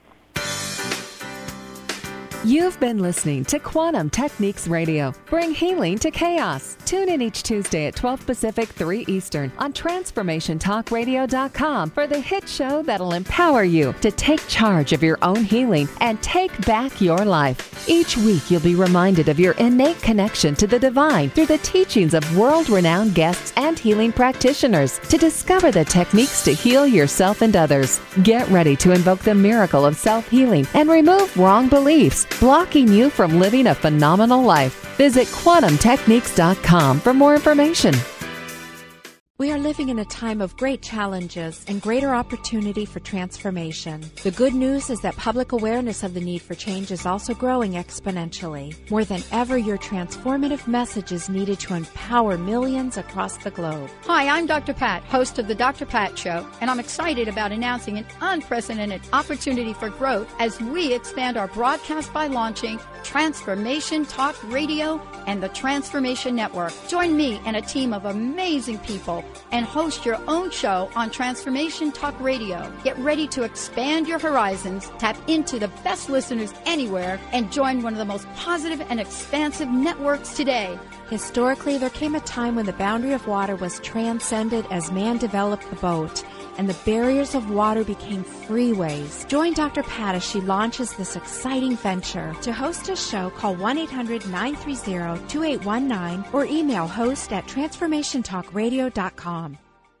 C: You've been listening to Quantum Techniques Radio. Bring healing to chaos. Tune in each Tuesday at twelve Pacific, three Eastern on Transformation Talk Radio dot com for the hit show that'll empower you to take charge of your own healing and take back your life. Each week you'll be reminded of your innate connection to the divine through the teachings of world-renowned guests and healing practitioners to discover the techniques to heal yourself and others. Get ready to invoke the miracle of self-healing and remove wrong beliefs, blocking you from living a phenomenal life. Visit Quantum Techniques dot com for more information.
O: We are living in a time of great challenges and greater opportunity for transformation. The good news is that public awareness of the need for change is also growing exponentially. More than ever, your transformative message is needed to empower millions across the globe.
P: Hi, I'm Doctor Pat, host of the Doctor Pat Show, and I'm excited about announcing an unprecedented opportunity for growth as we expand our broadcast by launching Transformation Talk Radio and the Transformation Network. Join me and a team of amazing people and host your own show on Transformation Talk Radio. Get ready to expand your horizons, tap into the best listeners anywhere, and join one of the most positive and expansive networks today.
O: Historically, there came a time when the boundary of water was transcended as man developed the boat, and the barriers of water became freeways. Join Doctor Pat as she launches this exciting venture. To host a show, call one eight hundred nine three zero two eight one nine or email host at Transformation Talk Radio dot com.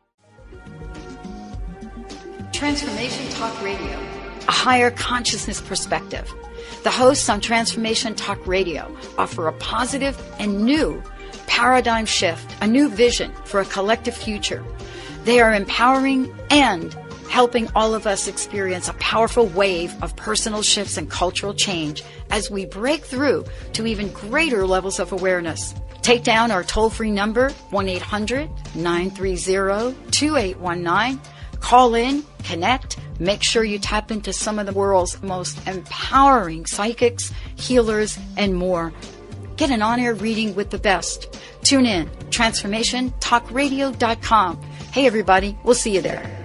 B: Transformation Talk Radio, a higher consciousness perspective. The hosts on Transformation Talk Radio offer a positive and new paradigm shift, a new vision for a collective future. They are empowering and helping all of us experience a powerful wave of personal shifts and cultural change as we break through to even greater levels of awareness. Take down our toll-free number, one eight hundred nine three zero two eight one nine. Call in, connect, make sure you tap into some of the world's most empowering psychics, healers, and more. Get an on-air reading with the best. Tune in, Transformation Talk Radio dot com. Hey, everybody, we'll see you there.